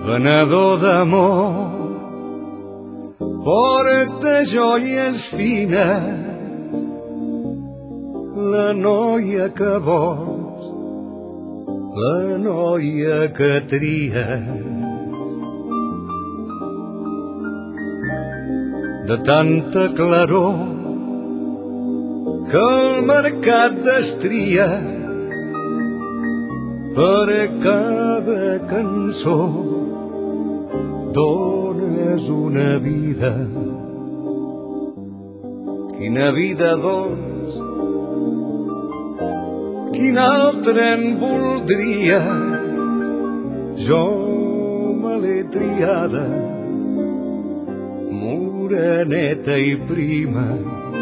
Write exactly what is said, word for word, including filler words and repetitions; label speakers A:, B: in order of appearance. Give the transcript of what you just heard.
A: venedor d'amor, porta joies fines, la noia que vols, la noia que tries. De tanta claror que el mercat destria, per a cada cançó dones una vida. Quina vida, doncs, quin altre en voldries? Jo me l'he triada, moreneta i prima,